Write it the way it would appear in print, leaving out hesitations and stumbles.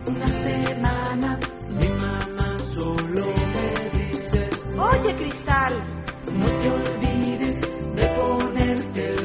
una semana, mi mamá solo me dice: Oye, Cristal, no te olvides de ponerte